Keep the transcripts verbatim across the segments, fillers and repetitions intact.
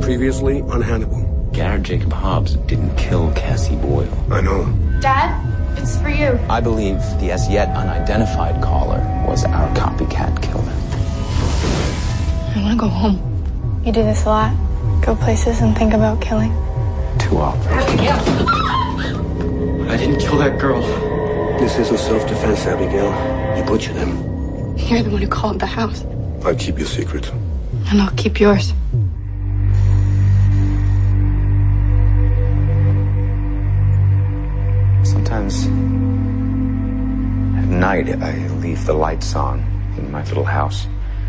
Previously on Hannibal. Garrett Jacob Hobbs didn't kill Cassie Boyle. I know. Dad, it's for you. I believe the as yet unidentified caller was our copycat killer. I want to go home. You do this a lot? Go places and think about killing? Too often. I didn't kill that girl. This isn't self-defense, Abigail. You butchered him. You're the one who called the house. I'll keep your secret. And I'll keep yours. Sometimes at night I leave the lights on in my little house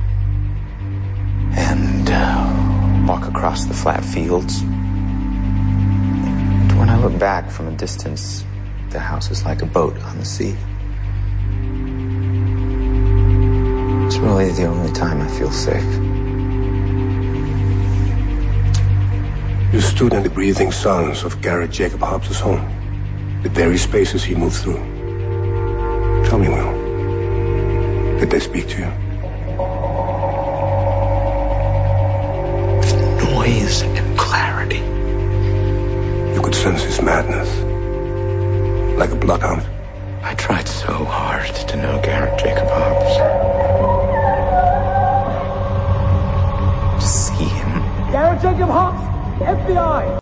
and uh, walk across the flat fields. And when I look back from a distance, the house is like a boat on the sea. It's really the only time I feel safe. You stood in the breathing silence of Garrett Jacob Hobbs' home. The very spaces he moved through. Tell me, Will, did they speak to you? With noise and clarity. You could sense his madness, like a bloodhound. I tried so hard to know Garrett Jacob Hobbs. To see him. Garrett Jacob Hobbs, F B I.